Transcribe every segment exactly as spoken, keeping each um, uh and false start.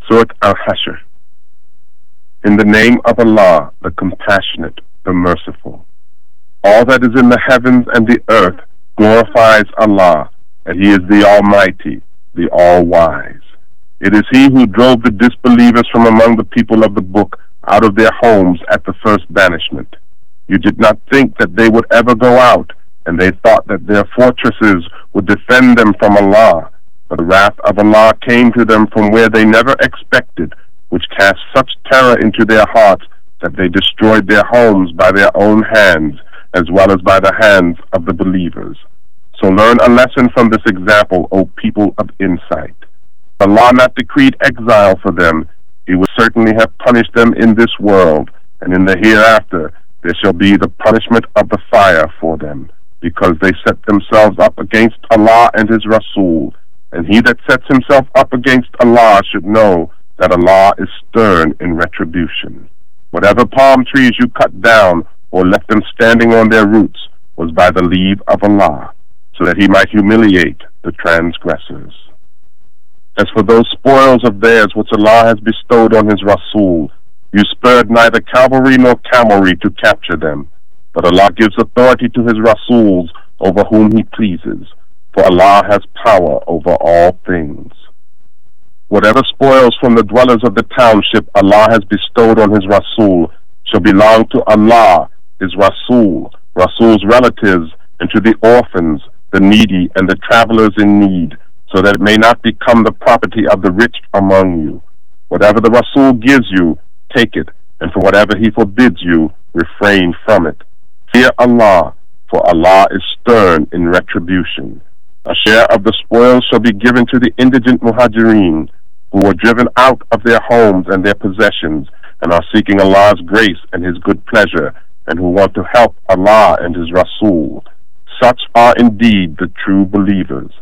Surat Al-Hashr. In the name of Allah, the Compassionate, the Merciful. All that is in the heavens and the earth glorifies Allah, and He is the Almighty, the All-Wise. It is He who drove the disbelievers from among the people of the book out of their homes at the first banishment. You did not think that they would ever go out, and they thought that their fortresses would defend them from Allah. But the wrath of Allah came to them from where they never expected, which cast such terror into their hearts that they destroyed their homes by their own hands, as well as by the hands of the believers. So learn a lesson from this example, O people of insight. If Allah not decreed exile for them, He would certainly have punished them in this world, and in the hereafter there shall be the punishment of the fire for them, because they set themselves up against Allah and His Rasul, and he that sets himself up against Allah should know that Allah is stern in retribution. Whatever palm trees you cut down or left them standing on their roots was by the leave of Allah, so that He might humiliate the transgressors. As for those spoils of theirs which Allah has bestowed on His Rasul, you spared neither cavalry nor camelry to capture them, but Allah gives authority to His Rasuls over whom He pleases, for Allah has power over all things. Whatever spoils from the dwellers of the township Allah has bestowed on His Rasul shall belong to Allah, His Rasul, Rasul's relatives, and to the orphans, the needy, and the travelers in need, so that it may not become the property of the rich among you. Whatever the Rasul gives you, take it, and for whatever he forbids you, refrain from it. Fear Allah, for Allah is stern in retribution. A share of the spoils shall be given to the indigent Muhajirin, who were driven out of their homes and their possessions, and are seeking Allah's grace and His good pleasure, and who want to help Allah and His Rasul. Such are indeed the true believers.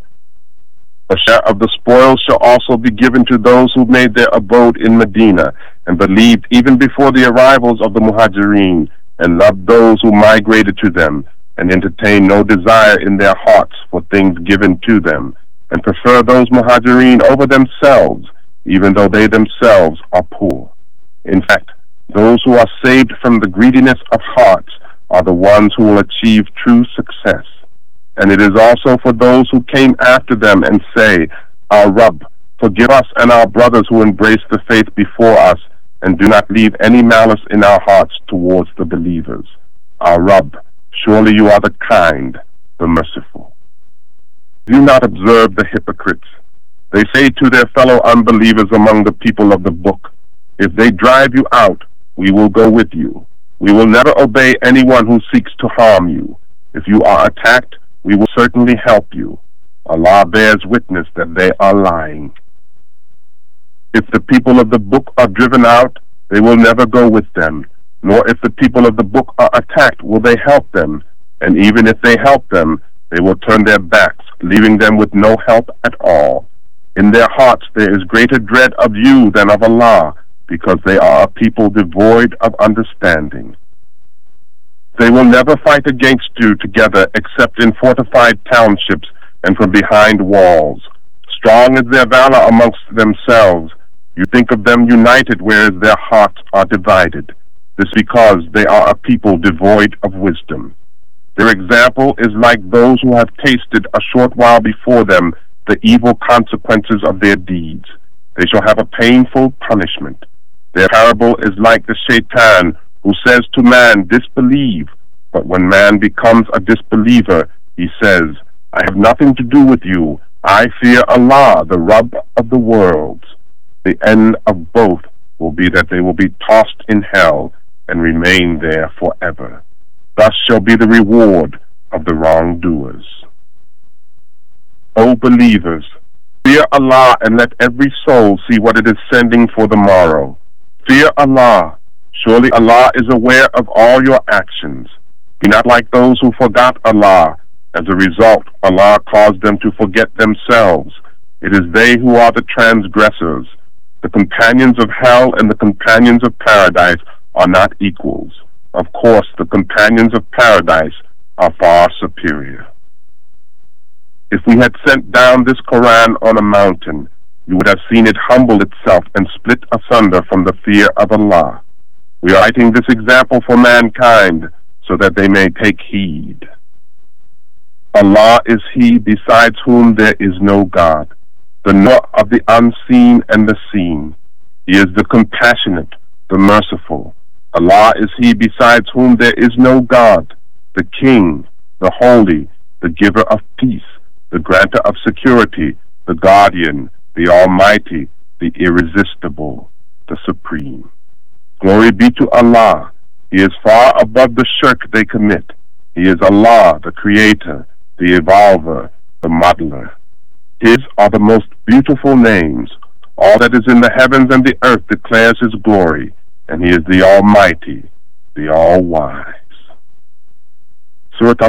A share of the spoils shall also be given to those who made their abode in Medina, and believed even before the arrivals of the Muhajirin, and loved those who migrated to them, and entertained no desire in their hearts for things given to them, and prefer those Muhajirin over themselves, even though they themselves are poor. In fact, those who are saved from the greediness of hearts are the ones who will achieve true success. And it is also for those who came after them and say, Our Rabb, forgive us and our brothers who embrace the faith before us, and do not leave any malice in our hearts towards the believers. Our Rabb, surely you are the kind, the merciful. Do not observe the hypocrites. They say to their fellow unbelievers among the people of the book, If they drive you out, we will go with you. We will never obey anyone who seeks to harm you. If you are attacked, we will certainly help you. Allah bears witness that they are lying. If the people of the book are driven out, they will never go with them. Nor if the people of the book are attacked, will they help them. And even if they help them, they will turn their backs, leaving them with no help at all. In their hearts there is greater dread of you than of Allah, because they are a people devoid of understanding. They will never fight against you together except in fortified townships and from behind walls. Strong is their valor amongst themselves. You think of them united, whereas their hearts are divided. This because they are a people devoid of wisdom. Their example is like those who have tasted a short while before them the evil consequences of their deeds. They shall have a painful punishment. Their parable is like the shaitan, who says to man, disbelieve, but when man becomes a disbeliever, he says, I have nothing to do with you. I fear Allah, the Rabb of the worlds. The end of both will be that they will be tossed in hell and remain there forever. Thus shall be the reward of the wrongdoers. O believers, fear Allah and let every soul see what it is sending for the morrow. Fear Allah. Surely Allah is aware of all your actions. Be not like those who forgot Allah. As a result, Allah caused them to forget themselves. It is they who are the transgressors. The companions of hell and the companions of paradise are not equals. Of course, the companions of paradise are far superior. If we had sent down this Quran on a mountain, you would have seen it humble itself and split asunder from the fear of Allah. We are writing this example for mankind so that they may take heed. Allah is He besides whom there is no God, the knower of the unseen and the seen. He is the compassionate, the merciful. Allah is He besides whom there is no God, the King, the Holy, the giver of peace, the grantor of security, the guardian, the Almighty, the irresistible, the Supreme. Glory be to Allah. He is far above the shirk they commit. He is Allah, the Creator, the Evolver, the Modeler. His are the most beautiful names. All that is in the heavens and the earth declares His glory, and He is the Almighty, the All-Wise. Surah